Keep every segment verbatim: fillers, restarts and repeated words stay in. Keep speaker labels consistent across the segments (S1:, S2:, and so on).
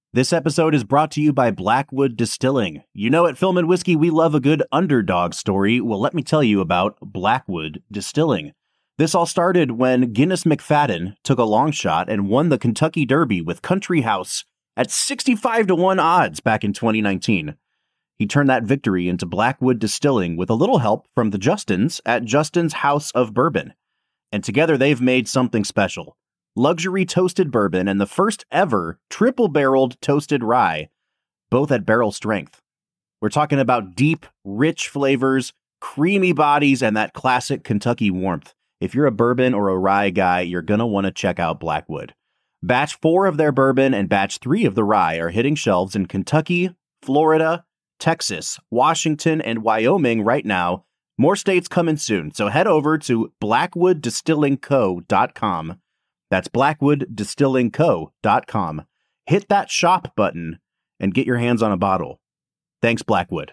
S1: This episode is brought to you by Blackwood Distilling. You know, at Film and Whiskey, we love a good underdog story. Well, let me tell you about Blackwood Distilling. This all started when Guinness McFadden took a long shot and won the Kentucky Derby with Country House at sixty-five to one odds back in twenty nineteen. He turned that victory into Blackwood Distilling with a little help from the Justins at Justin's House of Bourbon. And together they've made something special. Luxury toasted bourbon and the first ever triple-barreled toasted rye, both at barrel strength. We're talking about deep, rich flavors, creamy bodies, and that classic Kentucky warmth. If you're a bourbon or a rye guy, you're going to want to check out Blackwood. Batch four of their bourbon and batch three of the rye are hitting shelves in Kentucky, Florida, Texas, Washington, and Wyoming right now. More states coming soon, so head over to blackwood distilling co dot com. That's blackwood distilling co dot com. Hit that shop button and get your hands on a bottle. Thanks, Blackwood.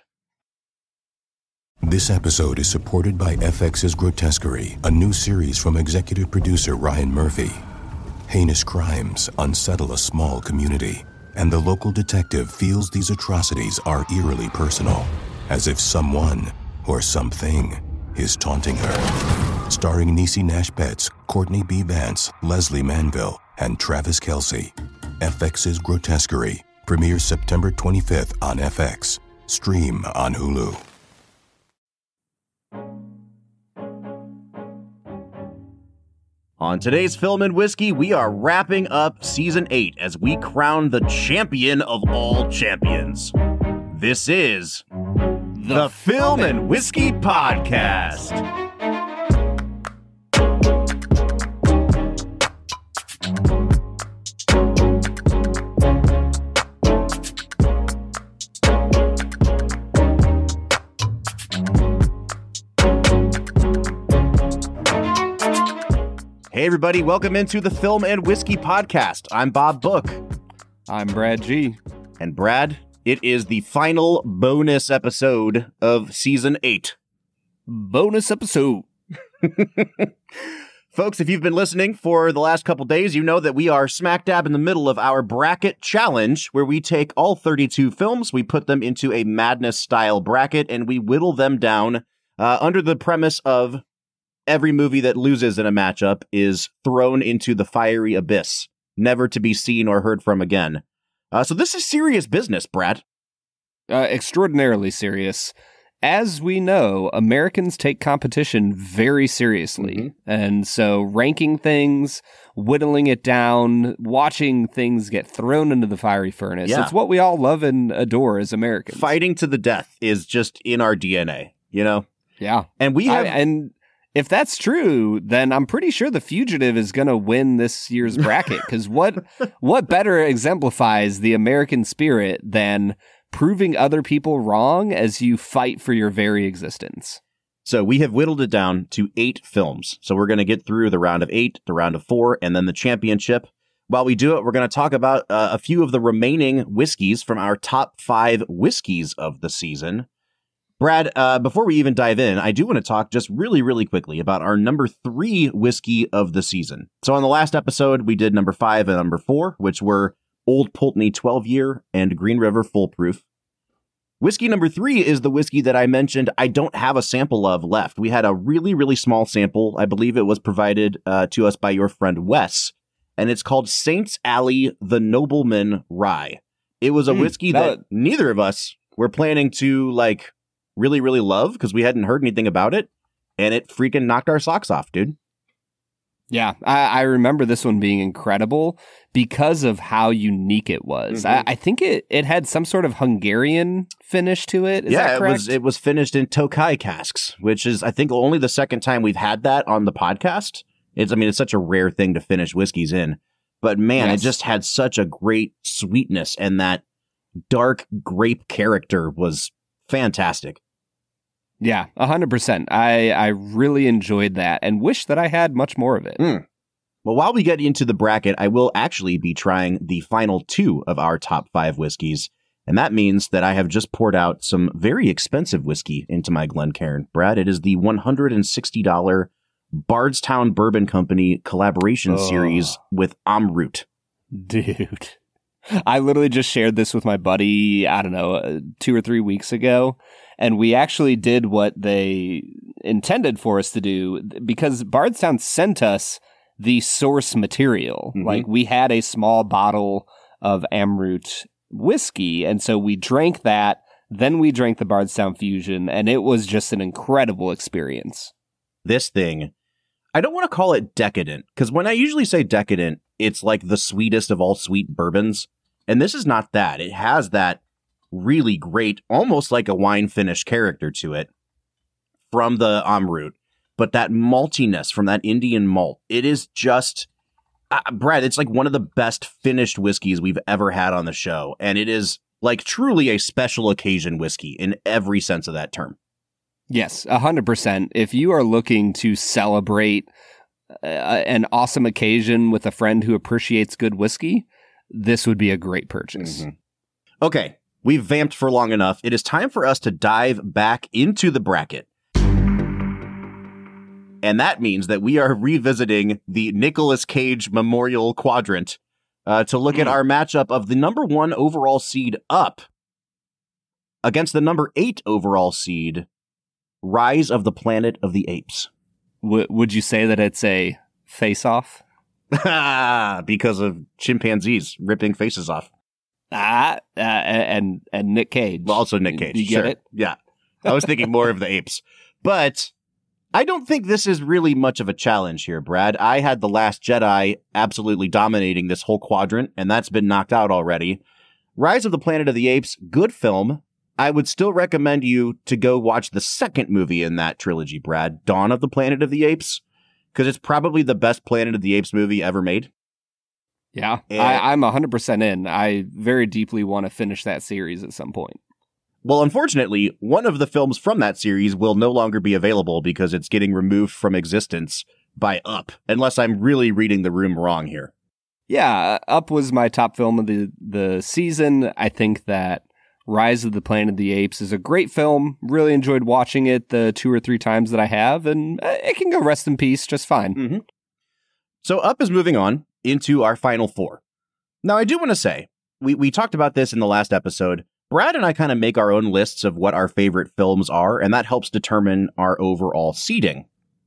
S2: This episode is supported by F X's Grotesquerie, a new series from executive producer Ryan Murphy. Heinous crimes unsettle a small community, and the local detective feels these atrocities are eerily personal, as if someone or something is taunting her. Starring Niecy Nash Betts, Courtney B. Vance, Leslie Manville, and Travis Kelce. F X's Grotesquerie premieres September twenty-fifth on F X. Stream on Hulu.
S1: On today's Film and Whiskey, we are wrapping up Season eight as we crown the champion of all champions. This is the, the Film and Whiskey Podcast. Hey everybody, welcome into the Film and Whiskey Podcast. I'm Bob Book.
S3: I'm Brad G.
S1: And Brad, it is the final bonus episode of Season eight.
S3: Bonus episode.
S1: Folks, if you've been listening for the last couple days, you know that we are smack dab in the middle of our bracket challenge, where we take all thirty-two films, we put them into a Madness-style bracket, and we whittle them down uh, under the premise of every movie that loses in a matchup is thrown into the fiery abyss, never to be seen or heard from again. Uh, so this is serious business, Brad.
S3: Uh, extraordinarily serious. As we know, Americans take competition very seriously. Mm-hmm. And so ranking things, whittling it down, watching things get thrown into the fiery furnace.
S1: Yeah.
S3: It's what we all love and adore as Americans.
S1: Fighting to the death is just in our D N A, you know?
S3: Yeah.
S1: And we have...
S3: I, and if that's true, then I'm pretty sure The Fugitive is going to win this year's bracket, because what what better exemplifies the American spirit than proving other people wrong as you fight for your very existence?
S1: So we have whittled it down to eight films. So we're going to get through the round of eight, the round of four, and then the championship. While we do it, we're going to talk about uh, a few of the remaining whiskeys from our top five whiskeys of the season. Brad, uh, before we even dive in, I do want to talk just really, really quickly about our number three whiskey of the season. So on the last episode, we did number five and number four, which were Old Pulteney twelve year and Green River Foolproof. Whiskey number three is the whiskey that I mentioned I don't have a sample of left. We had a really, really small sample. I believe it was provided uh, to us by your friend Wes, and it's called Saints Alley The Nobleman Rye. It was a mm, whiskey that, that neither of us were planning to, like, really, really love because we hadn't heard anything about it, and it freaking knocked our socks off, dude.
S3: Yeah, I, I remember this one being incredible because of how unique it was. Mm-hmm. I, I think it, it had some sort of Hungarian finish to it. Is
S1: yeah,
S3: that correct?
S1: it was it was finished in Tokai casks, which is, I think, only the second time we've had that on the podcast. It's, I mean, it's such a rare thing to finish whiskeys in. But man, yes. It just had such a great sweetness, and that dark grape character was fantastic.
S3: Yeah, one hundred percent. I, I really enjoyed that and wish that I had much more of it.
S1: Mm. Well, while we get into the bracket, I will actually be trying the final two of our top five whiskeys. And that means that I have just poured out some very expensive whiskey into my Glencairn. Brad, it is the one hundred sixty dollars Bardstown Bourbon Company collaboration oh. series with Amrut.
S3: Dude. I literally just shared this with my buddy, I don't know, uh, two or three weeks ago. And we actually did what they intended for us to do because Bardstown sent us the source material. Mm-hmm. Like we had a small bottle of Amroot whiskey. And so we drank that. Then we drank the Bardstown Fusion. And it was just an incredible experience.
S1: This thing, I don't want to call it decadent because when I usually say decadent, it's like the sweetest of all sweet bourbons. And this is not that. It has that really great, almost like a wine finish character to it from the Amroot, but that maltiness from that Indian malt, it is just, uh, Brad, it's like one of the best finished whiskeys we've ever had on the show. And it is like truly a special occasion whiskey in every sense of that term.
S3: Yes, one hundred percent. If you are looking to celebrate uh, an awesome occasion with a friend who appreciates good whiskey, this would be a great purchase.
S1: Mm-hmm. Okay. We've vamped for long enough. It is time for us to dive back into the bracket. And that means that we are revisiting the Nicolas Cage Memorial Quadrant uh, to look mm. at our matchup of the number one overall seed Up against the number eight overall seed Rise of the Planet of the Apes.
S3: W- would you say that it's a face-off?
S1: Because of chimpanzees ripping faces off.
S3: Ah, uh, and and Nick Cage.
S1: Well, also Nick Cage.
S3: You
S1: sure.
S3: get it?
S1: Yeah. I was thinking more of the apes. But I don't think this is really much of a challenge here, Brad. I had The Last Jedi absolutely dominating this whole quadrant, and that's been knocked out already. Rise of the Planet of the Apes, good film. I would still recommend you to go watch the second movie in that trilogy, Brad, Dawn of the Planet of the Apes, because it's probably the best Planet of the Apes movie ever made.
S3: Yeah, I, I'm one hundred percent in. I very deeply want to finish that series at some point.
S1: Well, unfortunately, one of the films from that series will no longer be available because it's getting removed from existence by Up, unless I'm really reading the room wrong here.
S3: Yeah, Up was my top film of the, the season. I think that Rise of the Planet of the Apes is a great film. Really enjoyed watching it the two or three times that I have, and it can go rest in peace just fine.
S1: Mm-hmm. So Up is moving on into our final four. Now, I do want to say, we, we talked about this in the last episode. Brad and I kind of make our own lists of what our favorite films are, and that helps determine our overall seeding.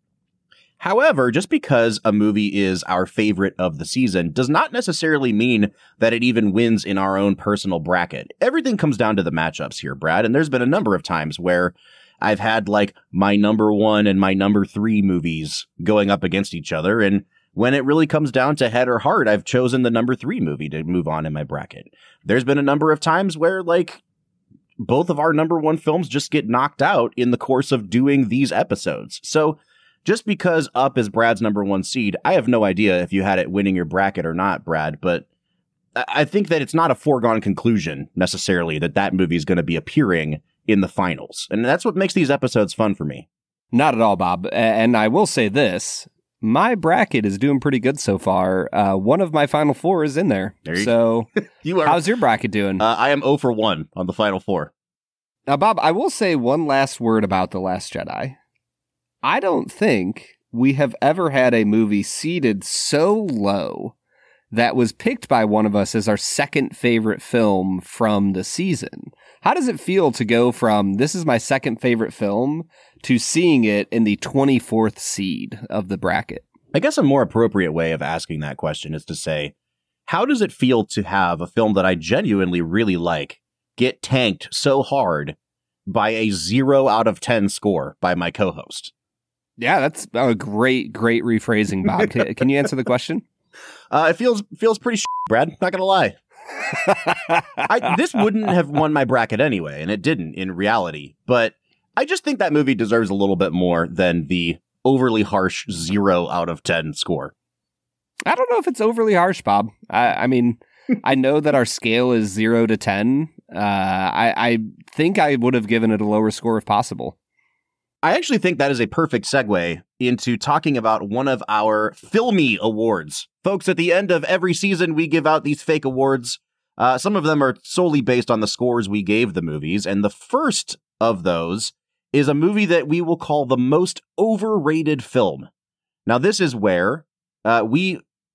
S1: However, just because a movie is our favorite of the season does not necessarily mean that it even wins in our own personal bracket. Everything comes down to the matchups here, Brad, and there's been a number of times where I've had like my number one and my number three movies going up against each other, and when it really comes down to head or heart, I've chosen the number three movie to move on in my bracket. There's been a number of times where, like, both of our number one films just get knocked out in the course of doing these episodes. So just because Up is Brad's number one seed, I have no idea if you had it winning your bracket or not, Brad, but I think that it's not a foregone conclusion necessarily that that movie is going to be appearing in the finals. And that's what makes these episodes fun for me.
S3: Not at all, Bob. And I will say this. My bracket is doing pretty good so far. Uh, one of my final four is in there.
S1: there you
S3: so
S1: you are,
S3: how's your bracket doing?
S1: Uh, I am zero for one on the final four.
S3: Now, Bob, I will say one last word about The Last Jedi. I don't think we have ever had a movie seeded so low that was picked by one of us as our second favorite film from the season. How does it feel to go from this is my second favorite film to seeing it in the twenty-fourth seed of the bracket?
S1: I guess a more appropriate way of asking that question is to say, how does it feel to have a film that I genuinely really like get tanked so hard by a zero out of ten score by my co-host?
S3: Yeah, that's a great, great rephrasing, Bob. Can, can you answer the question?
S1: Uh, it feels feels pretty sh- Brad, not gonna lie. I, this wouldn't have won my bracket anyway, and it didn't in reality. But I just think that movie deserves a little bit more than the overly harsh zero out of ten score.
S3: I don't know if it's overly harsh, Bob. I, I mean, I know that our scale is zero to ten. Uh, I, I think I would have given it a lower score if possible.
S1: I actually think that is a perfect segue into talking about one of our Filmy awards. Folks, at the end of every season, we give out these fake awards. Uh, some of them are solely based on the scores we gave the movies. And the first of those is a movie that we will call the most overrated film. Now, this is where uh, we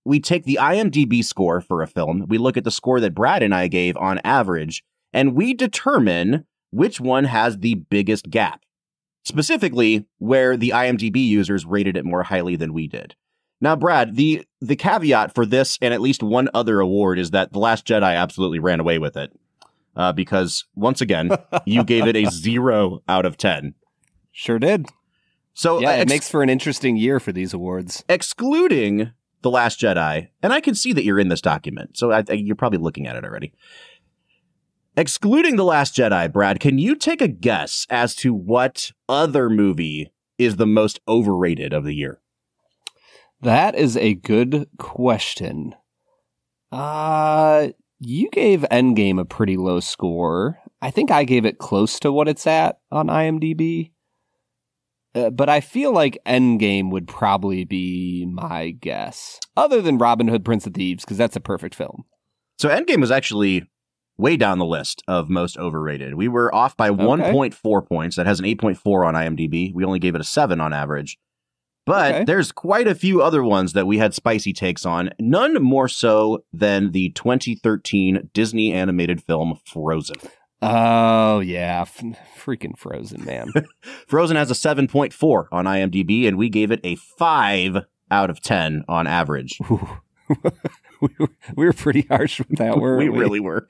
S1: we take the IMDb score for a film, we look at the score that Brad and I gave on average, and we determine which one has the biggest gap. Specifically, where the IMDb users rated it more highly than we did. Now, Brad, the the caveat for this and at least one other award is that The Last Jedi absolutely ran away with it. Uh, because, once again, you gave it a zero out of ten.
S3: Sure did.
S1: So
S3: yeah,
S1: uh,
S3: it
S1: ex-
S3: makes for an interesting year for these awards.
S1: Excluding The Last Jedi, and I can see that you're in this document, so I, I, you're probably looking at it already. Excluding The Last Jedi, Brad, can you take a guess as to what other movie is the most overrated of the year?
S3: That is a good question. Uh, you gave Endgame a pretty low score. I think I gave it close to what it's at on IMDb. Uh, but I feel like Endgame would probably be my guess. Other than Robin Hood, Prince of Thieves, because that's a perfect film.
S1: So Endgame was actually way down the list of most overrated. We were off by okay. one point four points. That has an eight point four on IMDb. We only gave it a seven on average. But okay. there's quite a few other ones that we had spicy takes on, none more so than the twenty thirteen Disney animated film Frozen.
S3: Oh, yeah. F- freaking Frozen, man.
S1: Frozen has a seven point four on IMDb, and we gave it a five out of ten on average.
S3: we, were, we were pretty harsh with that, weren't we?
S1: We really were.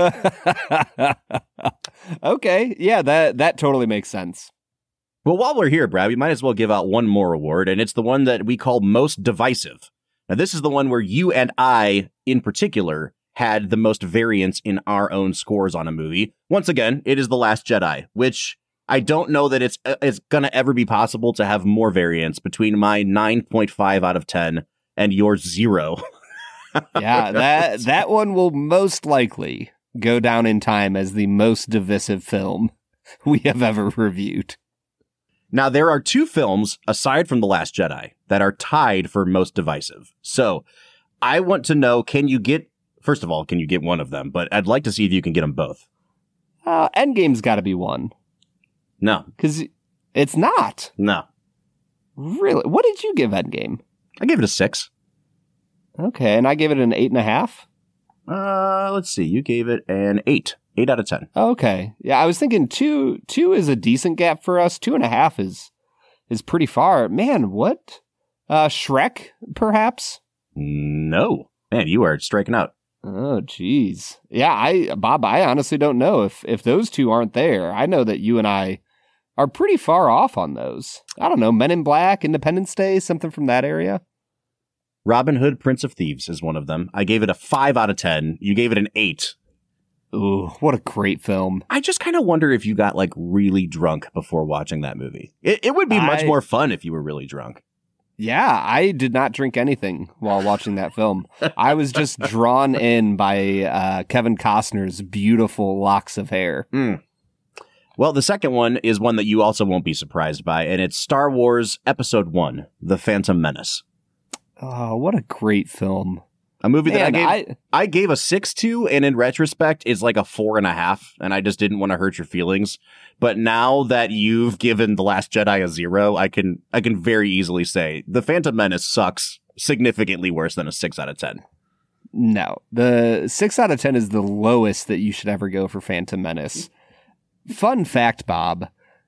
S3: Okay. Yeah, that, that totally makes sense.
S1: Well, while we're here, Brad, we might as well give out one more award, and it's the one that we call Most Divisive. Now, this is the one where you and I, in particular, had the most variance in our own scores on a movie. Once again, it is The Last Jedi, which I don't know that it's uh, it's going to ever be possible to have more variance between my nine point five out of ten and your zero.
S3: Yeah, that that one will most likely go down in time as the most divisive film we have ever reviewed.
S1: Now, there are two films, aside from The Last Jedi, that are tied for most divisive. So, I want to know, can you get, first of all, can you get one of them? But I'd like to see if you can get them both.
S3: Uh, Endgame's got to be one.
S1: No.
S3: Because it's not.
S1: No.
S3: Really? What did you give Endgame?
S1: I gave it a six.
S3: Okay, and I gave it an eight and a half?
S1: Uh, let's see. You gave it an eight. Eight out of ten.
S3: Okay. Yeah, I was thinking two two is a decent gap for us. Two and a half is is pretty far. Man, what? Uh, Shrek, perhaps?
S1: No. Man, you are striking out.
S3: Oh, geez. Yeah, I Bob, I honestly don't know if, if those two aren't there. I know that you and I are pretty far off on those. I don't know, Men in Black, Independence Day, something from that area?
S1: Robin Hood, Prince of Thieves is one of them. I gave it a five out of ten. You gave it an eight.
S3: Ooh, what a great film.
S1: I just kind of wonder if you got, like, really drunk before watching that movie. It, it would be much
S3: I,
S1: more fun if you were really drunk.
S3: Yeah, I did not drink anything while watching that film. I was just drawn in by uh, Kevin Costner's beautiful locks of hair.
S1: Mm. Well, the second one is one that you also won't be surprised by, and it's Star Wars Episode one, The Phantom Menace.
S3: Oh, what a great film.
S1: A movie that
S3: Man,
S1: I gave I, I gave a six to, and in retrospect, is like a four and a half, and I just didn't want to hurt your feelings. But now that you've given The Last Jedi a zero, I can I can very easily say The Phantom Menace sucks significantly worse than a six out of ten.
S3: No, the six out of ten is the lowest that you should ever go for Phantom Menace. Fun fact, Bob.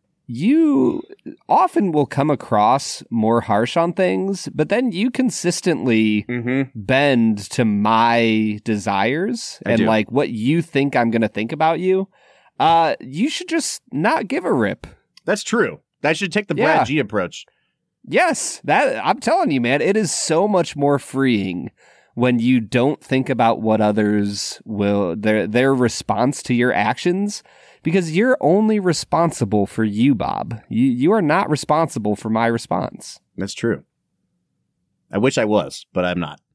S3: You often will come across more harsh on things, but then you consistently
S1: mm-hmm.
S3: bend to my desires
S1: I
S3: and
S1: do.
S3: like what you think I'm going to think about you. Uh, you should just not give a rip.
S1: That's true. I should take the
S3: Yeah.
S1: Brad G approach.
S3: Yes, that I'm telling you, man, it is so much more freeing when you don't think about what others will their their response to your actions. Because you're only responsible for you, Bob. You you are not responsible for my response.
S1: That's true. I wish I was, but I'm not.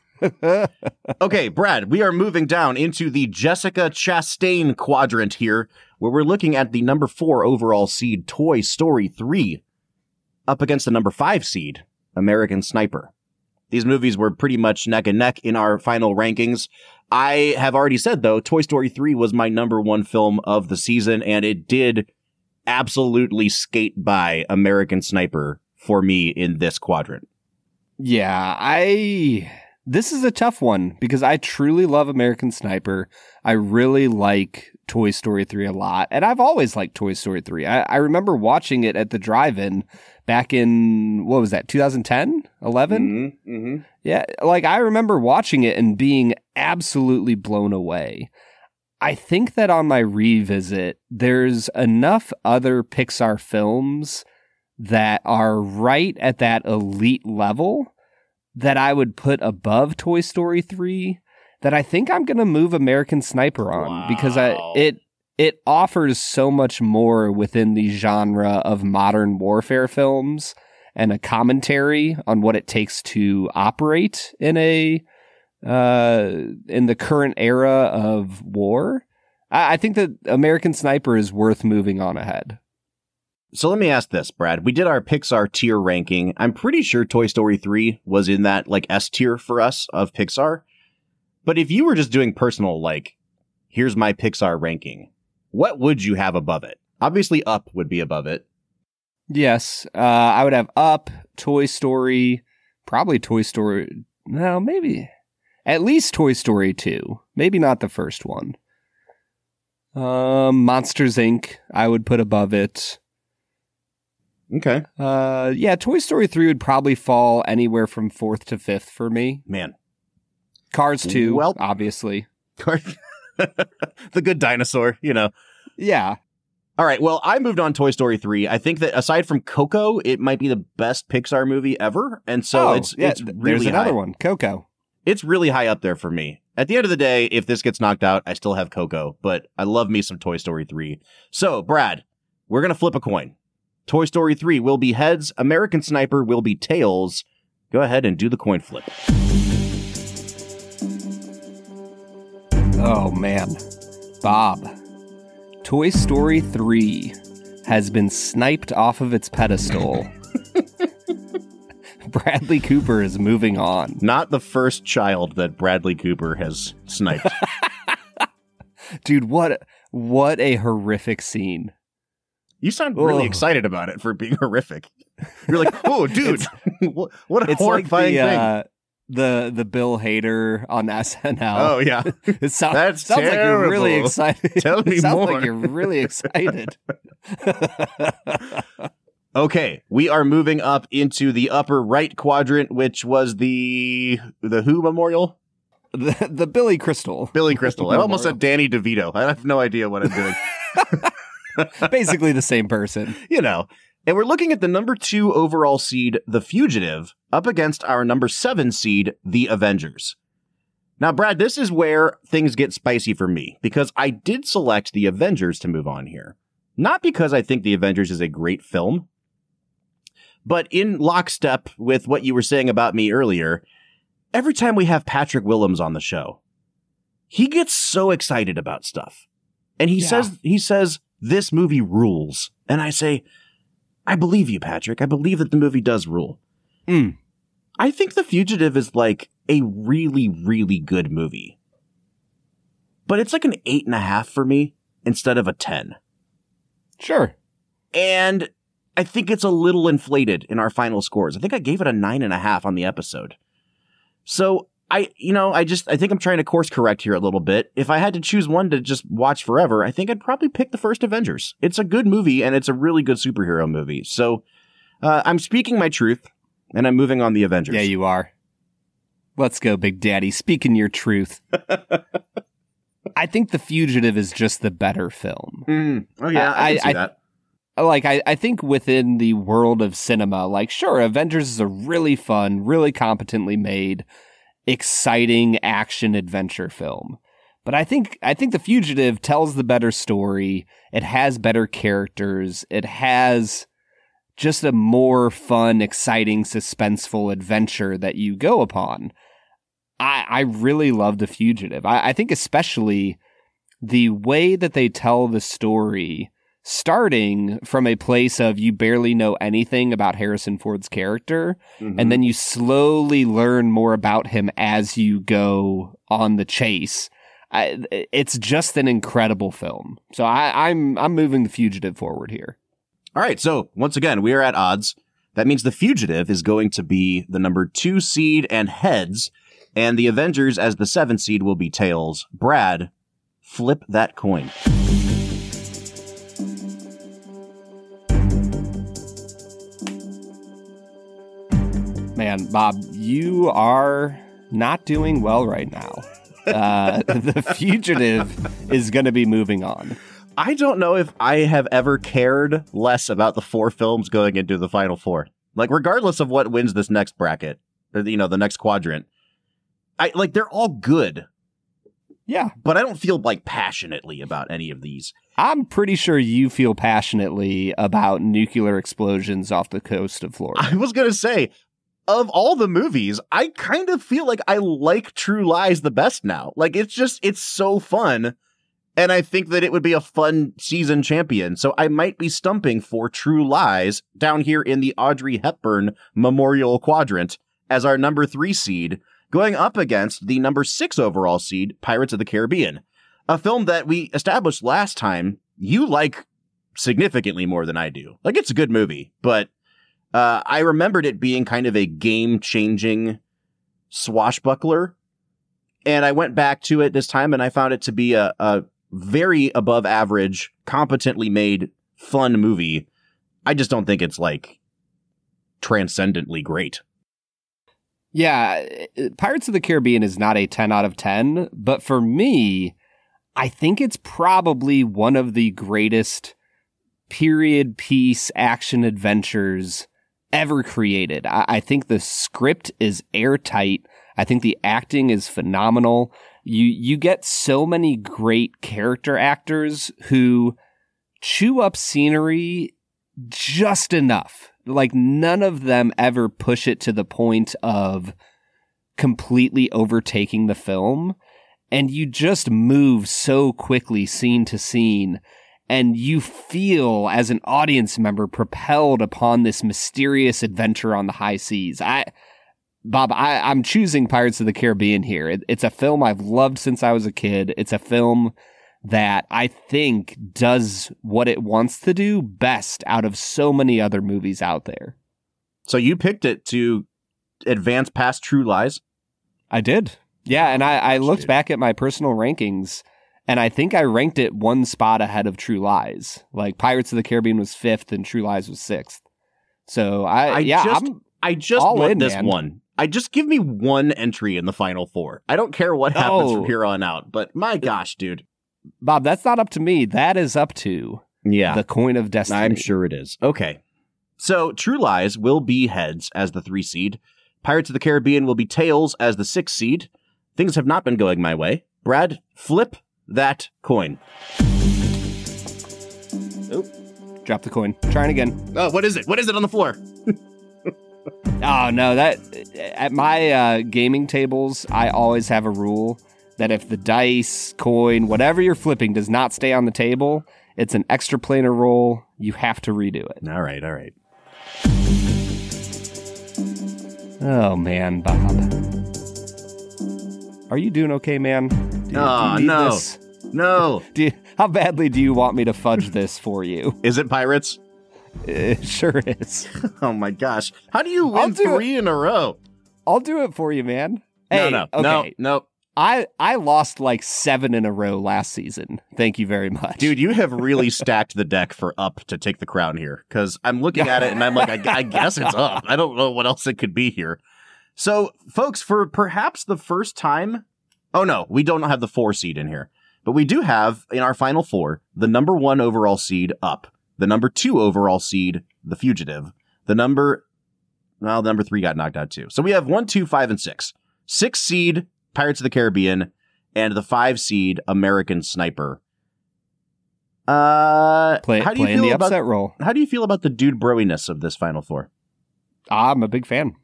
S1: Okay, Brad, we are moving down into the Jessica Chastain quadrant here, where we're looking at the number four overall seed, Toy Story three, up against the number five seed, American Sniper. These movies were pretty much neck and neck in our final rankings. I have already said, though, Toy Story three was my number one film of the season, and it did absolutely skate by American Sniper for me in this quadrant.
S3: Yeah, I This is a tough one because I truly love American Sniper. I really like Toy Story three a lot. And I've always liked Toy Story three. I, I remember watching it at the drive-in back in, what was that, twenty ten? eleven?
S1: Mm-hmm, mm-hmm.
S3: Yeah, like I remember watching it and being absolutely blown away. I think that on my revisit, there's enough other Pixar films that are right at that elite level that I would put above Toy Story three, that I think I'm going to move American Sniper on
S1: Wow.
S3: because I, it it offers so much more within the genre of modern warfare films and a commentary on what it takes to operate in a uh, in the current era of war. I, I think that American Sniper is worth moving on ahead.
S1: So let me ask this, Brad. We did our Pixar tier ranking. I'm pretty sure Toy Story three was in that like S tier for us of Pixar. But if you were just doing personal, like, here's my Pixar ranking, what would you have above it? Obviously, Up would be above it.
S3: Yes, uh, I would have Up, Toy Story, probably Toy Story. No, maybe at least Toy Story two. Maybe not the first one. Um, Monsters, Incorporated, I would put above it.
S1: Okay.
S3: Uh, yeah, Toy Story three would probably fall anywhere from fourth to fifth for me.
S1: Man.
S3: Cars two,
S1: Well-
S3: obviously.
S1: The good dinosaur, you know.
S3: Yeah.
S1: All right, well, I moved on Toy Story three. I think that aside from Coco, it might be the best Pixar movie ever. And so
S3: oh,
S1: it's
S3: yeah,
S1: it's
S3: th-
S1: really
S3: there's another
S1: high.
S3: one, Coco.
S1: It's really high up there for me. At the end of the day, if this gets knocked out, I still have Coco, but I love me some Toy Story three. So, Brad, we're going to flip a coin. Toy Story three will be heads. American Sniper will be tails. Go ahead and do the coin flip.
S3: Oh, man. Bob. Toy Story three has been sniped off of its pedestal. Bradley Cooper is moving on.
S1: Not the first child that Bradley Cooper has sniped.
S3: Dude, what what a horrific scene.
S1: You sound really
S3: Ugh.
S1: excited about it for being horrific. You're like, oh, dude, what what a
S3: It's like
S1: horrifying
S3: the,
S1: thing.
S3: uh, the the Bill Hader on S N L.
S1: Oh, yeah.
S3: It sounds,
S1: That's
S3: sounds like you're really
S1: terrible.
S3: excited.
S1: Tell me
S3: it sounds
S1: more.
S3: like you're really excited.
S1: Okay, we are moving up into the upper right quadrant, which was the the Who Memorial?
S3: the, the Billy Crystal.
S1: Billy Crystal. I almost
S3: Memorial.
S1: said Danny DeVito. I have no idea what I'm doing.
S3: Basically the same person.
S1: You know. And we're looking at the number two overall seed, The Fugitive, up against our number seven seed, The Avengers. Now, Brad, this is where things get spicy for me, because I did select The Avengers to move on here. Not because I think The Avengers is a great film, but in lockstep with what you were saying about me earlier, every time we have Patrick Willems on the show, he gets so excited about stuff. And he
S3: Yeah.
S1: says, he says, this movie rules. And I say, I believe you, Patrick. I believe that the movie does rule.
S3: Mm.
S1: I think The Fugitive is like a really, really good movie. But it's like an eight and a half for me instead of a ten.
S3: Sure.
S1: And I think it's a little inflated in our final scores. I think I gave it a nine and a half on the episode. So I, you know, I just, I think I'm trying to course correct here a little bit. If I had to choose one to just watch forever, I think I'd probably pick the first Avengers. It's a good movie and it's a really good superhero movie. So uh, I'm speaking my truth and I'm moving on the Avengers.
S3: Yeah, you are. Let's go, Big Daddy. Speaking your truth. I think The Fugitive is just the better film.
S1: Mm. Oh yeah, I,
S3: I-
S1: can see
S3: I-
S1: that.
S3: Like, I, I think within the world of cinema, like, sure, Avengers is a really fun, really competently made, exciting action adventure film. But I think I think The Fugitive tells the better story. It has better characters. It has just a more fun, exciting, suspenseful adventure that you go upon. I, I really love The Fugitive. I, I think especially the way that they tell the story, starting from a place of you barely know anything about Harrison Ford's character,
S1: Mhm.
S3: and then you slowly learn more about him as you go on the chase. I, it's just an incredible film. So I, I'm I'm moving The Fugitive forward here.
S1: All right, so once again, we are at odds. That means The Fugitive is going to be the number two seed and heads. And the Avengers as the seventh seed will be tails. Brad, flip that coin.
S3: Man, Bob, you are not doing well right now. Uh, The Fugitive is going to be moving on.
S1: I don't know if I have ever cared less about the four films going into the final four. Like, regardless of what wins this next bracket, or, you know, the next quadrant, I like they're all good.
S3: Yeah.
S1: But I don't feel like passionately about any of these.
S3: I'm pretty sure you feel passionately about nuclear explosions off the coast of Florida.
S1: I was going to say, of all the movies, I kind of feel like I like True Lies the best now. Like, it's just, it's so fun. And I think that it would be a fun season champion. So I might be stumping for True Lies down here in the Audrey Hepburn Memorial Quadrant as our number three seed, going up against the number six overall seed, Pirates of the Caribbean. A film that we established last time you like significantly more than I do. Like, it's a good movie, but uh, I remembered it being kind of a game-changing swashbuckler. And I went back to it this time and I found it to be a, a very above average, competently made, fun movie. I just don't think it's like transcendently great.
S3: Yeah, Pirates of the Caribbean is not a ten out of ten, but for me, I think it's probably one of the greatest period piece action adventures ever created. I, I think the script is airtight. I think the acting is phenomenal. You you get so many great character actors who chew up scenery just enough. Like, none of them ever push it to the point of completely overtaking the film. And you just move so quickly scene to scene. And you feel, as an audience member, propelled upon this mysterious adventure on the high seas. I... Bob, I, I'm choosing Pirates of the Caribbean here. It, it's a film I've loved since I was a kid. It's a film that I think does what it wants to do best out of so many other movies out there.
S1: So you picked it to advance past True Lies?
S3: I did. Yeah, and I, I looked back at my personal rankings, and I think I ranked it one spot ahead of True Lies. Like, Pirates of the Caribbean was fifth and True Lies was sixth. So, I,
S1: I
S3: yeah,
S1: just,
S3: I'm
S1: I just
S3: all
S1: want
S3: in,
S1: this
S3: man.
S1: one. I just give me one entry in the final four. I don't care what happens
S3: Oh.
S1: from here on out, but my gosh, dude.
S3: Bob, that's not up to me. That is up to
S1: Yeah,
S3: the Coin of Destiny.
S1: I'm sure it is. Okay. So True Lies will be heads as the three seed. Pirates of the Caribbean will be tails as the six seed. Things have not been going my way. Brad, flip that coin.
S3: Oop. Drop the coin. Trying again.
S1: Oh, what is it? What is it on the floor?
S3: Oh, no, that at my uh, gaming tables, I always have a rule that if the dice, coin, whatever you're flipping does not stay on the table, it's an extra planar roll. You have to redo it.
S1: All right, all right.
S3: Oh, man, Bob. Are you doing okay, man? Do, do you
S1: Oh,
S3: need
S1: no.
S3: this?
S1: No.
S3: Do you, how badly do you want me to fudge this for you?
S1: Is it Pirates?
S3: It sure is.
S1: Oh my gosh. How do you
S3: I'll
S1: win
S3: do
S1: three in a row?
S3: I'll do it for you, man. Hey,
S1: no, no,
S3: okay.
S1: no, no.
S3: I, I lost like seven in a row last season. Thank you very much.
S1: Dude, you have really stacked the deck for up to take the crown here. Because I'm looking at it and I'm like, I, I guess it's up. I don't know what else it could be here. So, folks, for perhaps the first time... Oh, no, we don't have the four seed in here. But we do have, in our final four, the number one overall seed, Up. The number two overall seed, The Fugitive. The number... Well, the number three got knocked out too. So we have one, two, five, and six. Six seed, Pirates of the Caribbean, and the five seed, American Sniper. Uh,
S3: Play,
S1: how do you
S3: playing
S1: feel
S3: the
S1: about,
S3: upset roll.
S1: How do you feel about the dude broiness of this Final Four?
S3: I'm a big fan.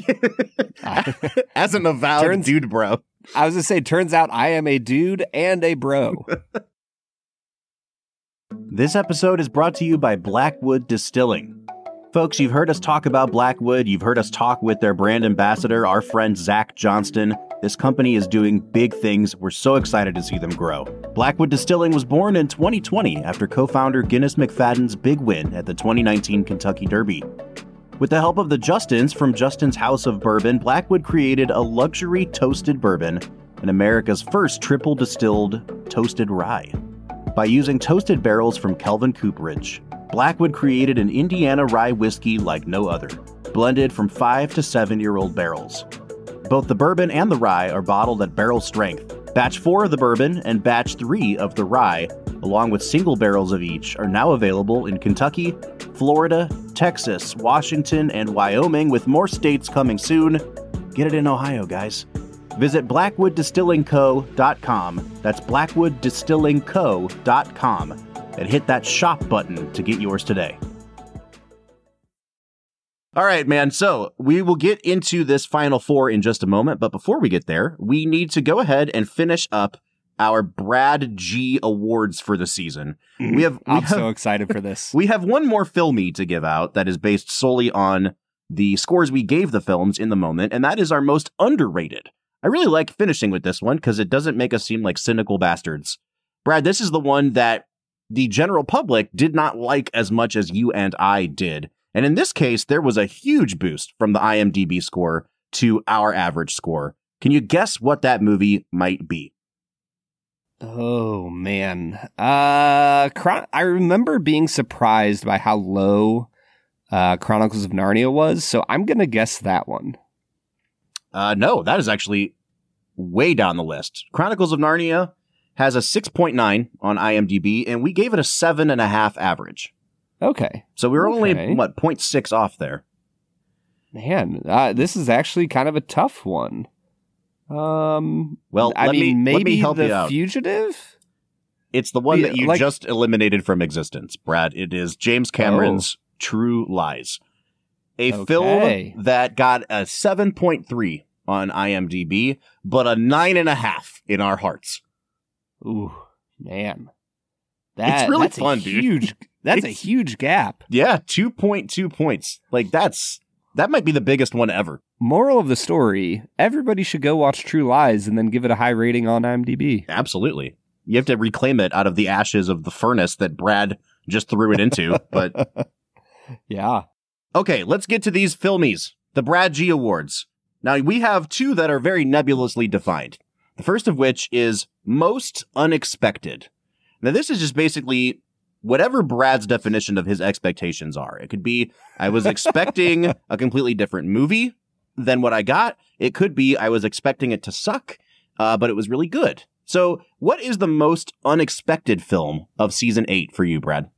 S1: As an avowed
S3: Turns-
S1: dude bro.
S3: I was going to say, turns out I am a dude and a bro.
S1: This episode is brought to you by Blackwood Distilling. Folks, you've heard us talk about Blackwood. You've heard us talk with their brand ambassador, our friend Zach Johnston. This company is doing big things. We're so excited to see them grow. Blackwood Distilling was born in twenty twenty after co-founder Guinness McFadden's big win at the twenty nineteen Kentucky Derby. With the help of the Justins from Justin's House of Bourbon, Blackwood created a luxury toasted bourbon and America's first triple distilled toasted rye. By using toasted barrels from Kelvin Cooperage, Blackwood created an Indiana rye whiskey like no other, blended from five to seven year old barrels. Both the bourbon and the rye are bottled at barrel strength. Batch four of the bourbon and batch three of the rye, along with single barrels of each, are now available in Kentucky, Florida, Texas, Washington, and Wyoming, with more states coming soon. Get it in Ohio, guys. Visit blackwood distilling co dot com. That's blackwood distilling co dot com. And hit that shop button to get yours today. All right, man. So we will get into this final four in just a moment. But before we get there, we need to go ahead and finish up our Brad G Awards for the season.
S3: Mm,
S1: we have. We
S3: I'm
S1: have,
S3: so excited for this.
S1: We have one more filmy to give out that is based solely on the scores we gave the films in the moment, and that is our most underrated. I really like finishing with this one because it doesn't make us seem like cynical bastards. Brad, this is the one that the general public did not like as much as you and I did. And in this case, there was a huge boost from the IMDb score to our average score. Can you guess what that movie might be?
S3: Oh, man. Uh, Chron- I remember being surprised by how low uh, Chronicles of Narnia was, so I'm going to guess that one.
S1: Uh, no, that is actually way down the list. Chronicles of Narnia has a six point nine on IMDb, and we gave it a seven point five average.
S3: Okay.
S1: So we were
S3: okay.
S1: only, what, zero point six off there.
S3: Man, uh, this is actually kind of a tough one. Um,
S1: well,
S3: I
S1: let
S3: mean,
S1: me,
S3: maybe
S1: let me help
S3: The
S1: you out.
S3: Fugitive?
S1: It's the one
S3: Yeah,
S1: that you
S3: like-
S1: just eliminated from existence, Brad. It is James Cameron's
S3: Oh.
S1: True Lies. A
S3: Okay.
S1: film that got a seven point three on IMDb, but a nine and a half in our hearts.
S3: Ooh, man. That,
S1: It's really
S3: that's
S1: fun,
S3: a
S1: dude.
S3: huge, that's a
S1: It's-
S3: huge gap.
S1: Yeah, two point two points. Like, that's, that might be the biggest one ever.
S3: Moral of the story, everybody should go watch True Lies and then give it a high rating on IMDb.
S1: Absolutely. You have to reclaim it out of the ashes of the furnace that Brad just threw it into. But
S3: Yeah.
S1: okay, let's get to these filmies, the Brad G Awards. Now, we have two that are very nebulously defined. The first of which is most unexpected. Now, this is just basically whatever Brad's definition of his expectations are. It could be, I was expecting a completely different movie than what I got. It could be, I was expecting it to suck, uh, but it was really good. So what is the most unexpected film of season eight for you, Brad?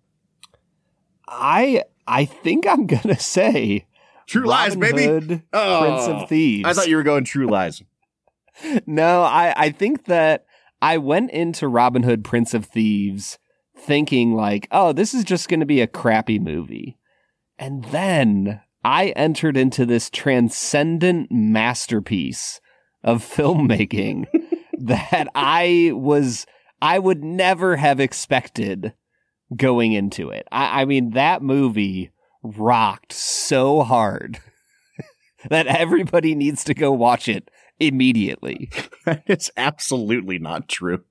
S3: I I think I'm going to say
S1: True Lies,
S3: Robin
S1: baby.
S3: Hood,
S1: Oh,
S3: Prince of Thieves.
S1: I thought you were going True Lies.
S3: No, I, I think that I went into Robin Hood, Prince of Thieves thinking like, oh, this is just going to be a crappy movie. And then I entered into this transcendent masterpiece of filmmaking that I was, I would never have expected going into it. I, I mean, that movie rocked so hard that everybody needs to go watch it immediately.
S1: It's absolutely not true.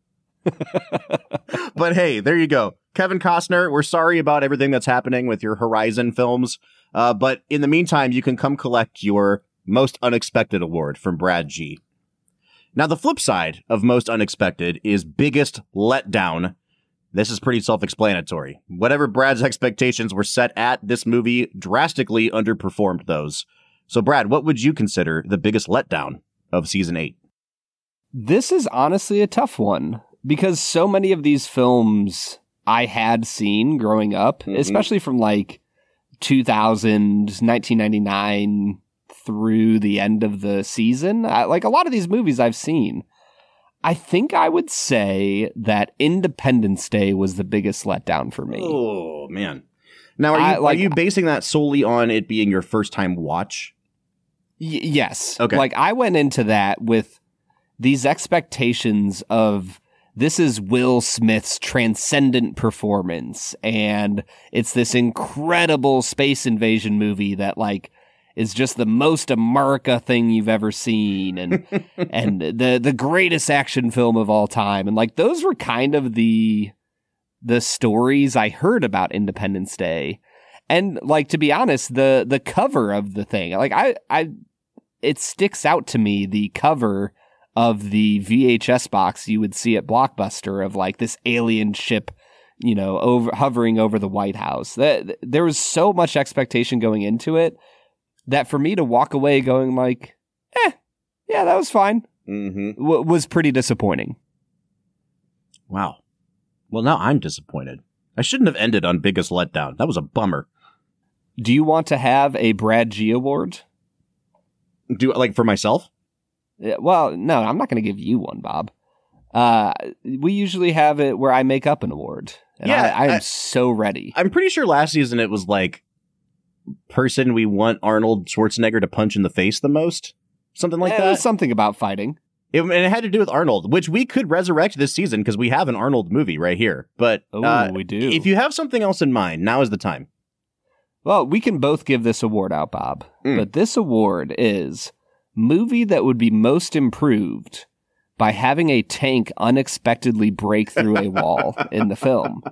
S1: But hey, there you go. Kevin Costner, we're sorry about everything that's happening with your Horizon films. Uh, but in the meantime, you can come collect your most unexpected award from Brad G. Now, the flip side of most unexpected is biggest letdown. This is pretty self-explanatory. Whatever Brad's expectations were set at, this movie drastically underperformed those. So, Brad, what would you consider the biggest letdown of season eight?
S3: This is honestly a tough one because so many of these films I had seen growing up,
S1: Mhm.
S3: especially from like two thousand, nineteen ninety-nine through the end of the season. I, like a lot of these movies I've seen. I think I would say that Independence Day was the biggest letdown for me.
S1: Oh, man. Now, are you,
S3: I, like-
S1: are you basing that solely on it being your first time watch?
S3: Y- yes.
S1: Okay.
S3: Like I went into that with these expectations of this is Will Smith's transcendent performance and it's this incredible space invasion movie that like is just the most America thing you've ever seen and and the the greatest action film of all time. And like those were kind of the the stories I heard about Independence Day. And like, to be honest, the the cover of the thing, like I, I, it sticks out to me, the cover of the V H S box you would see at Blockbuster of like this alien ship, you know, over hovering over the White House. That there was so much expectation going into it that for me to walk away going like, eh, yeah, that was fine,
S1: mm-hmm.
S3: w- was pretty disappointing.
S1: Wow. Well, now I'm disappointed. I shouldn't have ended on biggest letdown. That was a bummer.
S3: Do you want to have a Brad G award?
S1: Do like for myself?
S3: Yeah, well, no, I'm not going to give you one, Bob. Uh, we usually have it where I make up an award. And
S1: yeah,
S3: I, I am
S1: I,
S3: so ready.
S1: I'm pretty sure last season it was like person we want Arnold Schwarzenegger to punch in the face the most. Something like
S3: yeah,
S1: that.
S3: It was something about fighting.
S1: It, and it had to do with Arnold, which we could resurrect this season because we have an Arnold movie right here. But
S3: oh,
S1: uh,
S3: we do.
S1: If you have something else in mind, now is the time.
S3: Well, we can both give this award out, Bob.
S1: Mm.
S3: But this award is movie that would be most improved by having a tank unexpectedly break through a wall in the film.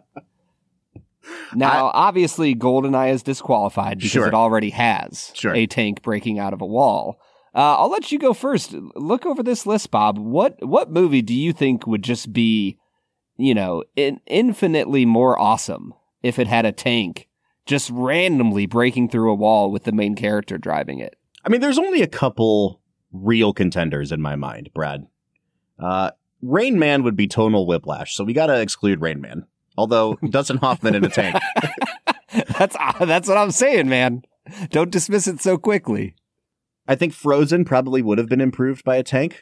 S3: Now, I, obviously, GoldenEye is disqualified because
S1: sure.
S3: it already has
S1: sure.
S3: a tank breaking out of a wall. Uh, I'll let you go first. Look over this list, Bob. What what movie do you think would just be, you know, in, infinitely more awesome if it had a tank just randomly breaking through a wall with the main character driving it?
S1: I mean, there's only a couple real contenders in my mind, Brad. Uh, Rain Man would be tonal whiplash, so we got to exclude Rain Man. Although Dustin Hoffman in a tank.
S3: that's that's what I'm saying, man. Don't dismiss it so quickly.
S1: I think Frozen probably would have been improved by a tank,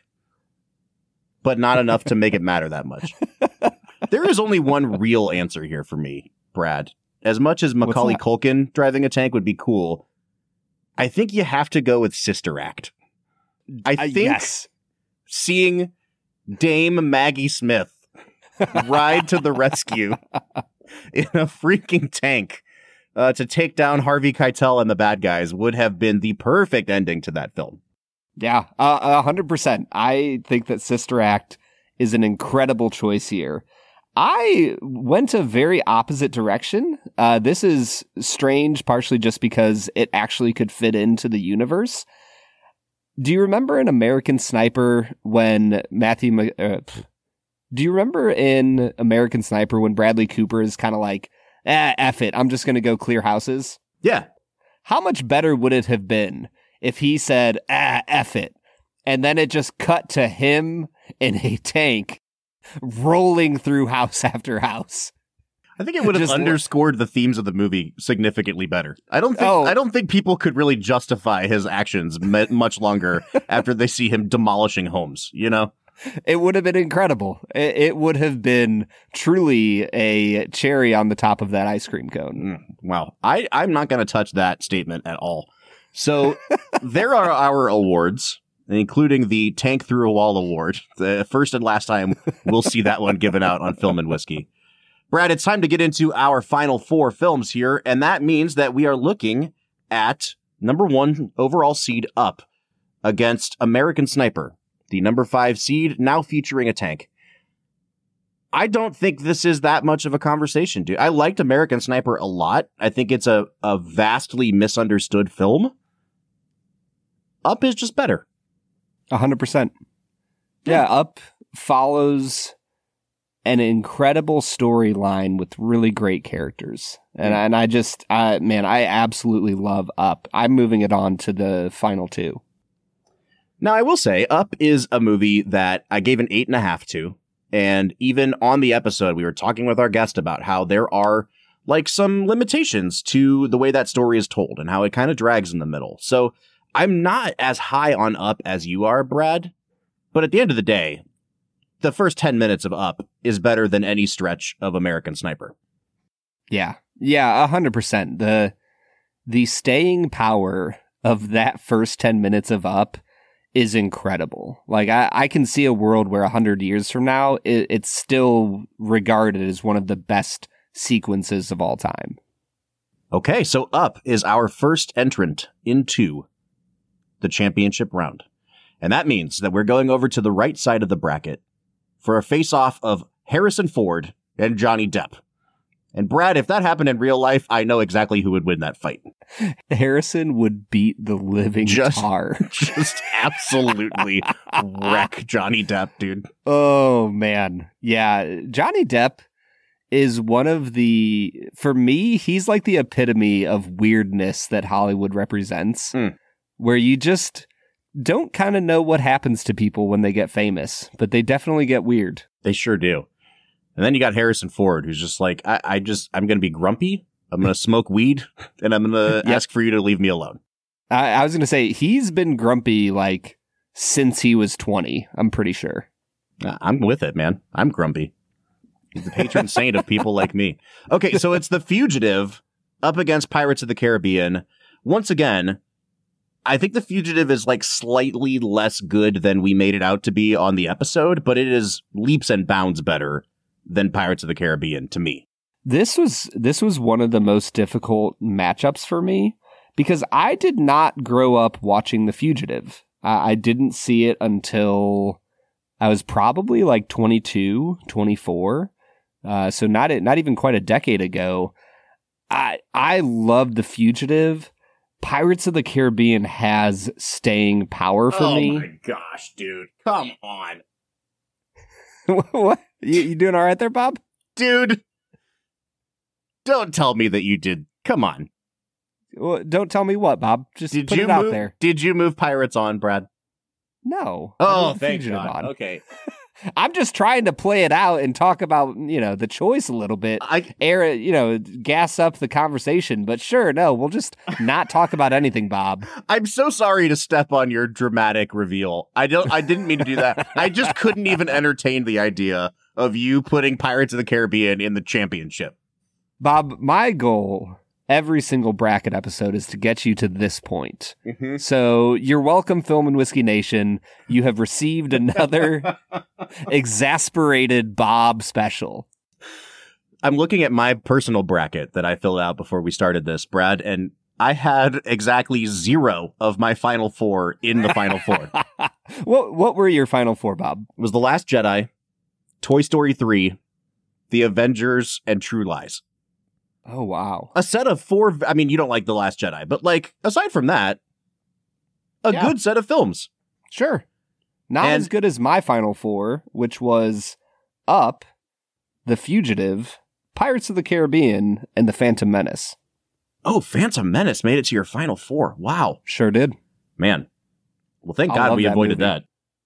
S1: but not enough to make it matter that much. There is only one real answer here for me, Brad. As much as Macaulay Culkin driving a tank would be cool, I think you have to go with Sister Act. I
S3: uh,
S1: think
S3: yes.
S1: seeing Dame Maggie Smith ride to the rescue in a freaking tank uh, to take down Harvey Keitel and the bad guys would have been the perfect ending to that film.
S3: Yeah, uh, one hundred percent. I think that Sister Act is an incredible choice here. I went a very opposite direction. Uh, this is strange, partially just because it actually could fit into the universe. Do you remember in American Sniper when Matthew... Uh, do you remember in American Sniper when Bradley Cooper is kind of like, eh, F it, I'm just going to go clear houses?
S1: Yeah.
S3: How much better would it have been if he said, ah, F it, and then it just cut to him in a tank rolling through house after house?
S1: I think it would have
S3: Just
S1: underscored the themes of the movie significantly better. I don't think
S3: Oh.
S1: I don't think people could really justify his actions me- much longer after they see him demolishing homes, you know?
S3: It would have been incredible. It, it would have been truly a cherry on the top of that ice cream cone.
S1: Mm, wow. I, I'm not going to touch that statement at all. So there are our awards, including the Tank Through a Wall award. The first and last time we'll see that one given out on Film and Whiskey. Brad, it's time to get into our final four films here, and that means that we are looking at number one overall seed Up against American Sniper, the number five seed, now featuring a tank. I don't think this is that much of a conversation, dude. I liked American Sniper a lot. I think it's a, a vastly misunderstood film. Up is just better.
S3: A hundred percent. Yeah, Up follows an incredible storyline with really great characters. And, and I just, I, man, I absolutely love Up. I'm moving it on to the final two.
S1: Now, I will say, Up is a movie that I gave an eight and a half to. And even on the episode, we were talking with our guest about how there are like some limitations to the way that story is told and how it kind of drags in the middle. So I'm not as high on Up as you are, Brad. But at the end of the day, the first ten minutes of Up is better than any stretch of American Sniper.
S3: Yeah. Yeah, a hundred percent. The, the staying power of that first ten minutes of Up is incredible. Like, I, I can see a world where a hundred years from now, it, it's still regarded as one of the best sequences of all time.
S1: Okay, so Up is our first entrant into the championship round. And that means that we're going over to the right side of the bracket for a face-off of Harrison Ford and Johnny Depp. And Brad, if that happened in real life, I know exactly who would win that fight.
S3: Harrison would beat the living
S1: just,
S3: tar.
S1: Just absolutely wreck Johnny Depp, dude.
S3: Oh, man. Yeah, Johnny Depp is one of the, for me, he's like the epitome of weirdness that Hollywood represents, mm. where you just don't kind of know what happens to people when they get famous, but they definitely get weird.
S1: They sure do. And then you got Harrison Ford, who's just like, I, I just, I'm going to be grumpy. I'm going to smoke weed and I'm going to yep. ask for you to leave me alone.
S3: I, I was going to say, he's been grumpy like since he was twenty. I'm pretty sure.
S1: I'm with it, man. I'm grumpy. He's the patron saint of people like me. Okay. So it's The Fugitive up against Pirates of the Caribbean. Once again, I think The Fugitive is like slightly less good than we made it out to be on the episode, but it is leaps and bounds better than Pirates of the Caribbean to me.
S3: This was this was one of the most difficult matchups for me because I did not grow up watching The Fugitive. I, I didn't see it until I was probably like twenty-two, twenty-four. Uh, so not not even quite a decade ago. I I loved The Fugitive. Pirates of the Caribbean has staying power for
S1: oh
S3: me.
S1: Oh my gosh, dude. Come on.
S3: What? You, you doing all right there, Bob?
S1: Dude. Don't tell me that you did. Come on.
S3: Well, don't tell me what, Bob. Just
S1: did
S3: put
S1: you
S3: it out
S1: move,
S3: there.
S1: Did you move Pirates on, Brad?
S3: No.
S1: Oh, thank God. On. Okay.
S3: I'm just trying to play it out and talk about, you know, the choice a little bit. I air, you know, gas up the conversation. But sure, no, we'll just not talk about anything, Bob.
S1: I'm so sorry to step on your dramatic reveal. I don't. I didn't mean to do that. I just couldn't even entertain the idea of you putting Pirates of the Caribbean in the championship.
S3: Bob, my goal every single bracket episode is to get you to this point. Mm-hmm. So you're welcome, Film and Whiskey Nation. You have received another exasperated Bob special.
S1: I'm looking at my personal bracket that I filled out before we started this, Brad, and I had exactly zero of my final four in the final four.
S3: What What were your final four, Bob?
S1: It was The Last Jedi, Toy Story three, The Avengers, and True Lies.
S3: Oh, wow.
S1: A set of four. I mean, you don't like The Last Jedi, but like, aside from that, a yeah. good set of films.
S3: Sure. Not and, as good as my final four, which was Up, The Fugitive, Pirates of the Caribbean, and The Phantom Menace.
S1: Oh, Phantom Menace made it to your final four. Wow.
S3: Sure did.
S1: Man. Well, thank God we avoided that.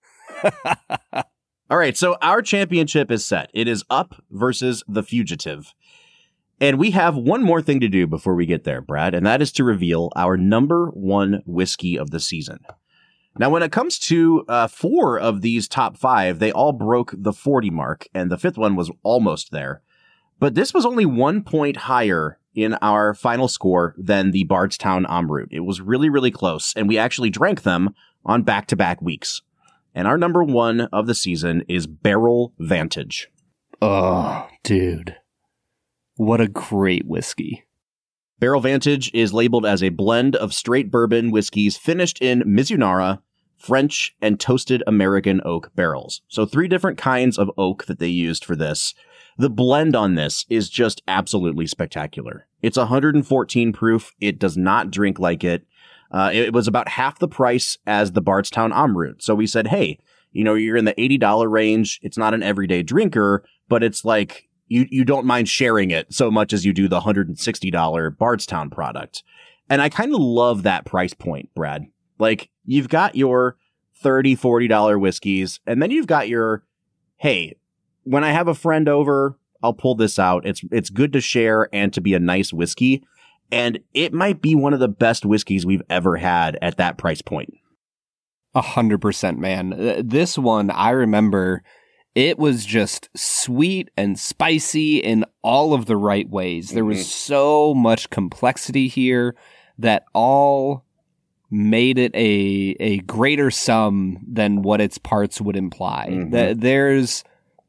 S1: All right. So our championship is set. It is Up versus The Fugitive. And we have one more thing to do before we get there, Brad, and that is to reveal our number one whiskey of the season. Now, when it comes to uh, four of these top five, they all broke the forty mark, and the fifth one was almost there. But this was only one point higher in our final score than the Bardstown Amrut. It was really, really close, and we actually drank them on back-to-back weeks. And our number one of the season is Barrel Vantage.
S3: Oh, dude. What a great whiskey.
S1: Barrel Vantage is labeled as a blend of straight bourbon whiskeys finished in Mizunara, French, and toasted American oak barrels. So three different kinds of oak that they used for this. The blend on this is just absolutely spectacular. It's one hundred fourteen proof. It does not drink like it. Uh, it was about half the price as the Bardstown Amrut. So we said, hey, you know, you're in the eighty dollars range. It's not an everyday drinker, but it's like, You you don't mind sharing it so much as you do the one hundred sixty dollars Bardstown product. And I kind of love that price point, Brad. Like, you've got your thirty dollars, forty dollars whiskeys, and then you've got your, hey, when I have a friend over, I'll pull this out. It's it's good to share and to be a nice whiskey. And it might be one of the best whiskeys we've ever had at that price point.
S3: A hundred percent, man. This one, I remember... It was just sweet and spicy in all of the right ways. There was mm-hmm. so much complexity here that all made it a a greater sum than what its parts would imply. Mm-hmm. There's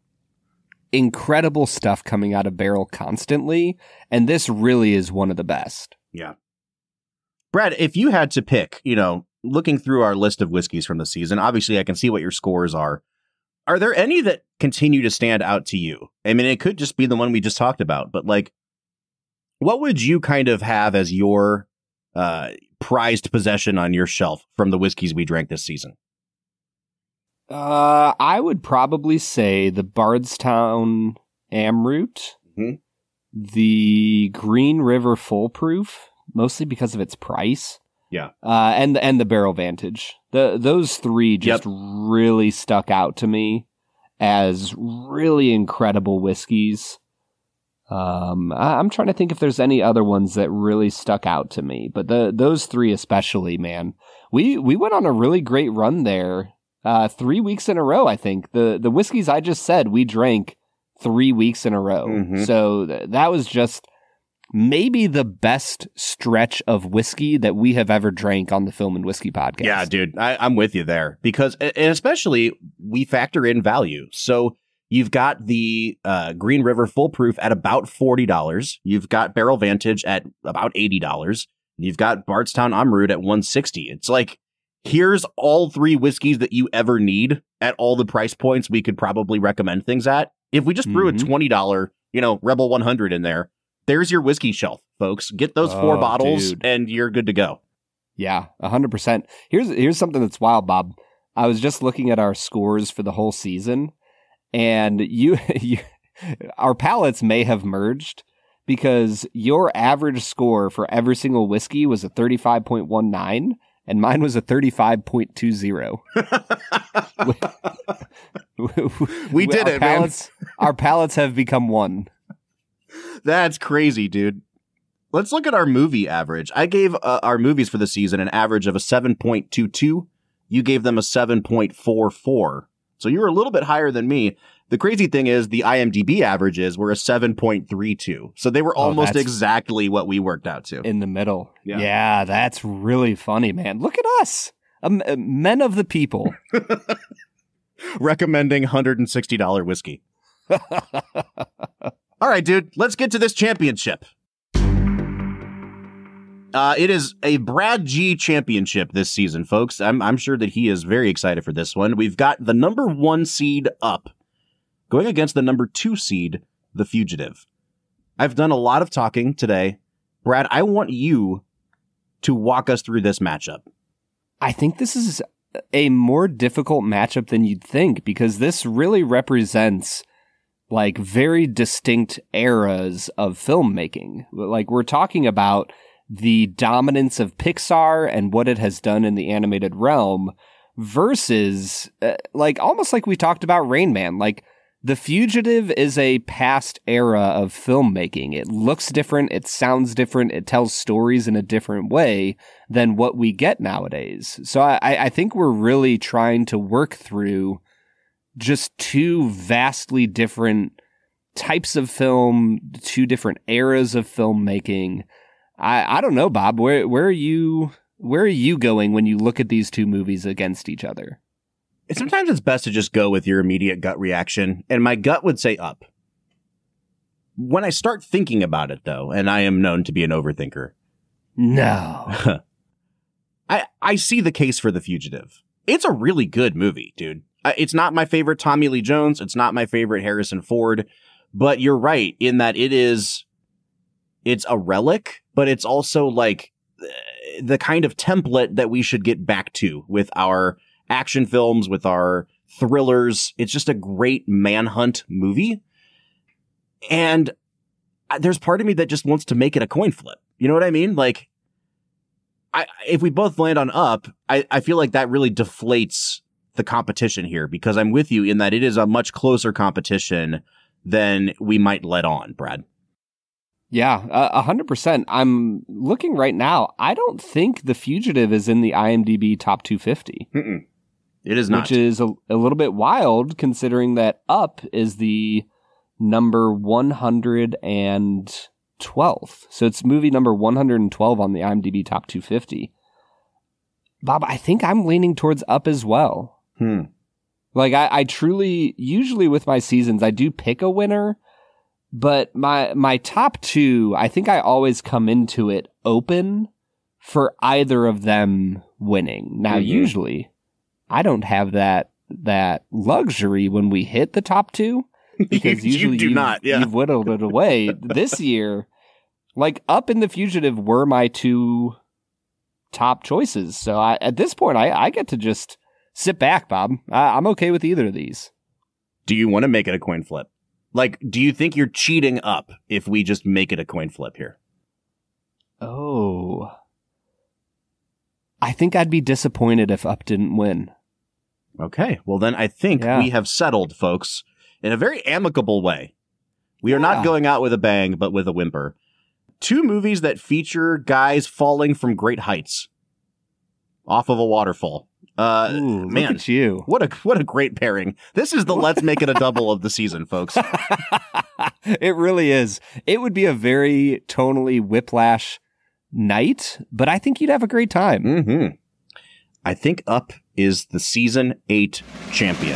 S3: incredible stuff coming out of Barrel constantly, and this really is one of the best.
S1: Yeah. Brad, if you had to pick, you know, looking through our list of whiskeys from the season, obviously I can see what your scores are. Are there any that continue to stand out to you? I mean, it could just be the one we just talked about, but like, What would you kind of have as your uh, prized possession on your shelf from the whiskeys we drank this season?
S3: Uh, I would probably say the Bardstown Amroot,
S1: mm-hmm.
S3: the Green River Full Proof, mostly because of its price.
S1: Yeah,
S3: uh, and and the Barrel Vantage. The those three just yep. really stuck out to me as really incredible whiskeys. Um, I, I'm trying to think if there's any other ones that really stuck out to me, but the those three especially, man. We we went on a really great run there. Uh, three weeks in a row, I think. The the whiskeys I just said, we drank three weeks in a row.
S1: Mm-hmm.
S3: So th- that was just maybe the best stretch of whiskey that we have ever drank on the Film and Whiskey podcast.
S1: Yeah, dude, I, I'm with you there. Because, and especially, we factor in value. So you've got the uh, Green River Full Proof at about forty dollars. You've got Barrel Vantage at about eighty dollars. You've got Bardstown Amroot at one hundred sixty dollars. It's like, here's all three whiskeys that you ever need at all the price points we could probably recommend things at. If we just mm-hmm. threw a twenty dollars, you know, Rebel one hundred in there, there's your whiskey shelf, folks. Get those four
S3: oh,
S1: bottles
S3: dude.
S1: and you're good to go.
S3: Yeah, one hundred percent. Here's here's something that's wild, Bob. I was just looking at our scores for the whole season, and you, you our palates may have merged because your average score for every single whiskey was a thirty-five point one nine. And mine was a thirty-five point two zero. we,
S1: we did
S3: our
S1: it,
S3: palates,
S1: man.
S3: Our palates have become one.
S1: That's crazy, dude. Let's look at our movie average. I gave uh, our movies for the season an average of a seven point two two. You gave them a seven point four four. So you were a little bit higher than me. The crazy thing is the IMDb averages were a seven point three two. So they were almost oh, exactly what we worked out to.
S3: In the middle.
S1: Yeah,
S3: yeah that's really funny, man. Look at us. Um, uh, men of the people.
S1: Recommending one hundred sixty dollars whiskey. All right, dude. Let's get to this championship. Uh, it is a Brad G championship this season, folks. I'm, I'm sure that he is very excited for this one. We've got the number one seed Up going against the number two seed, The Fugitive. I've done a lot of talking today. Brad, I want you to walk us through this matchup.
S3: I think this is a more difficult matchup than you'd think because this really represents like very distinct eras of filmmaking. Like we're talking about the dominance of Pixar and what it has done in the animated realm versus uh, like almost like we talked about Rain Man. Like The Fugitive is a past era of filmmaking. It looks different. It sounds different. It tells stories in a different way than what we get nowadays. So I, I think we're really trying to work through just two vastly different types of film, two different eras of filmmaking. I, I don't know, Bob. Where where are you? Where are you going when you look at these two movies against each other?
S1: Sometimes it's best to just go with your immediate gut reaction, and my gut would say Up. When I start thinking about it, though, and I am known to be an overthinker,
S3: no,
S1: I I see the case for The Fugitive. It's a really good movie, dude. It's not my favorite Tommy Lee Jones. It's not my favorite Harrison Ford, but you're right in that it is. It's a relic, but it's also like the kind of template that we should get back to with our action films, with our thrillers. It's just a great manhunt movie. And there's part of me that just wants to make it a coin flip. You know what I mean? Like, I, if we both land on Up, I, I feel like that really deflates the competition here because I'm with you in that it is a much closer competition than we might let on, Brad.
S3: Yeah, a hundred percent. I'm looking right now. I don't think The Fugitive is in the IMDb top two fifty.
S1: Mm-mm. It is not.
S3: Which is a, a little bit wild considering that Up is the number one hundred twelfth. So it's movie number one hundred twelve on the IMDb top two fifty. Bob, I think I'm leaning towards Up as well.
S1: Hmm.
S3: Like I, I truly, usually with my seasons, I do pick a winner. But my my top two, I think I always come into it open for either of them winning. Now, mm-hmm. usually, I don't have that that luxury when we hit the top two because
S1: you,
S3: usually
S1: you do
S3: you've,
S1: not. Yeah.
S3: you've whittled it away. This year, Like, Up and The Fugitive were my two top choices. So I, at this point, I, I get to just sit back, Bob. I, I'm okay with either of these.
S1: Do you want to make it a coin flip? Like, do you think you're cheating Up if we just make it a coin flip here?
S3: Oh. I think I'd be disappointed if Up didn't win.
S1: Okay. Well, then I think
S3: Yeah.
S1: we have settled, folks, in a very amicable way. We are
S3: Yeah.
S1: not going out with a bang, but with a whimper. Two movies that feature guys falling from great heights off of a waterfall. Uh,
S3: Ooh,
S1: man,
S3: look at you.
S1: what a what a great pairing. This is the Let's Make It a Double of the season, folks.
S3: It really is. It would be a very tonally Whiplash night, but I think you'd have a great time.
S1: Mm-hmm. I think Up is the season eight champion.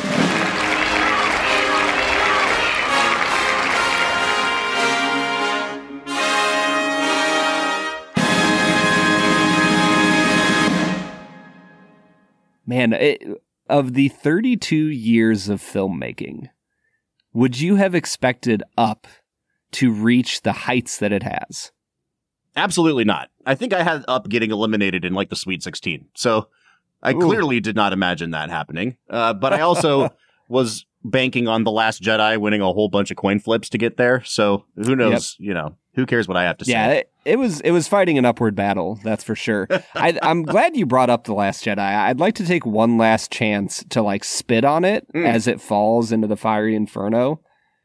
S3: Man, it, of the thirty-two years of filmmaking, would you have expected Up to reach the heights that it has?
S1: Absolutely not. I think I had Up getting eliminated in like the Sweet sixteen. So I
S3: Ooh.
S1: clearly did not imagine that happening. Uh, but I also was banking on The Last Jedi winning a whole bunch of coin flips to get there. So who knows, you know, who cares what I have to
S3: Yeah,
S1: say?
S3: it, it was it was fighting an upward battle, that's for sure. I, I'm glad you brought up The Last Jedi. I'd like to take one last chance to like spit on it
S1: Mm.
S3: as it falls into the fiery inferno.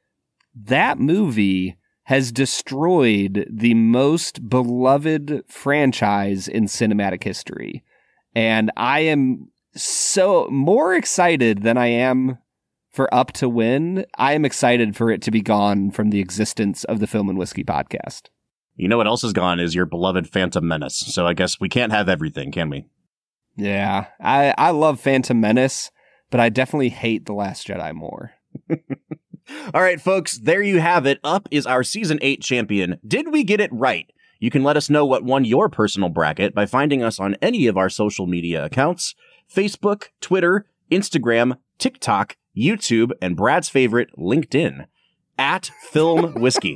S3: That movie has destroyed the most beloved franchise in cinematic history. And I am so more excited than I am for Up to win. I am excited for it to be gone from the existence of the Film and Whiskey podcast.
S1: You know what else is gone is your beloved Phantom Menace. So I guess we can't have everything, can we?
S3: Yeah, I, I love Phantom Menace, but I definitely hate The Last Jedi more.
S1: All right, folks, there you have it. Up is our season eight champion. Did we get it right? You can let us know what won your personal bracket by finding us on any of our social media accounts: Facebook, Twitter, Instagram, TikTok, YouTube, and Brad's favorite, LinkedIn, at Film Whiskey.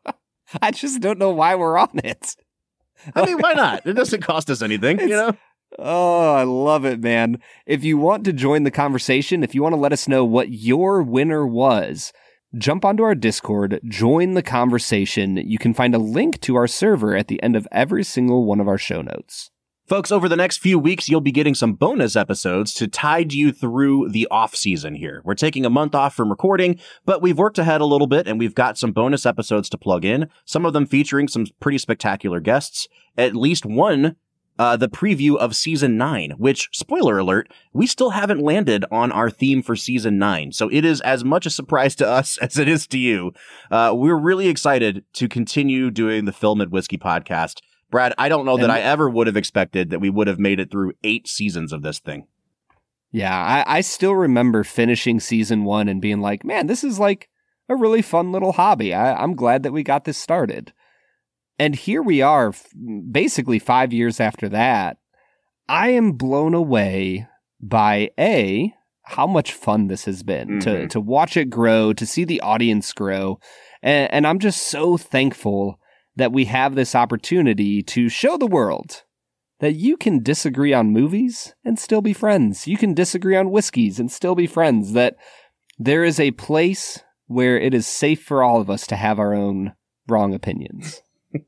S3: I just don't know why we're on it.
S1: I mean, why not? It doesn't cost us anything, you know?
S3: Oh, I love it, man. If you want to join the conversation, if you want to let us know what your winner was, jump onto our Discord, join the conversation. You can find a link to our server at the end of every single one of our show notes.
S1: Folks, over the next few weeks, you'll be getting some bonus episodes to tide you through the off season here. We're taking a month off from recording, but we've worked ahead a little bit and we've got some bonus episodes to plug in, some of them featuring some pretty spectacular guests, at least one, uh, the preview of season nine, which, spoiler alert, we still haven't landed on our theme for season nine. So it is as much a surprise to us as it is to you. Uh, we're really excited to continue doing the Film and Whiskey podcast. Brad, I don't know that
S3: And-
S1: I ever would have expected that we would have made it through eight seasons of this thing.
S3: Yeah, I, I still remember finishing season one and being like, man, this is like a really fun little hobby. I, I'm glad that we got this started. And here we are, f- basically five years after that. I am blown away by A, how much fun this has been to,
S1: Mhm.
S3: to watch it grow, to see the audience grow. And, and I'm just so thankful that we have this opportunity to show the world that you can disagree on movies and still be friends. You can disagree on whiskeys and still be friends. That there is a place where it is safe for all of us to have our own wrong opinions.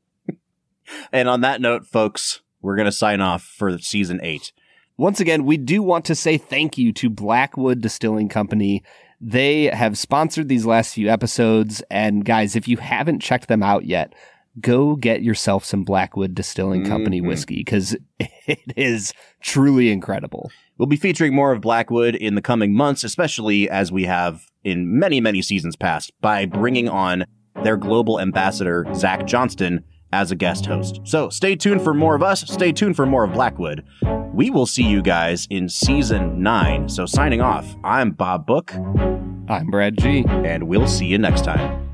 S1: And on that note, folks, we're going to sign off for season eight.
S3: Once again, we do want to say thank you to Blackwood Distilling Company. They have sponsored these last few episodes. And guys, if you haven't checked them out yet, go get yourself some Blackwood Distilling Company
S1: Mhm.
S3: whiskey, because it is truly incredible.
S1: We'll be featuring more of Blackwood in the coming months, especially as we have in many, many seasons past, by bringing on their global ambassador, Zach Johnston, as a guest host. So stay tuned for more of us. Stay tuned for more of Blackwood. We will see you guys in season nine. So signing off, I'm Bob Book,
S3: I'm Brad G.
S1: and we'll see you next time.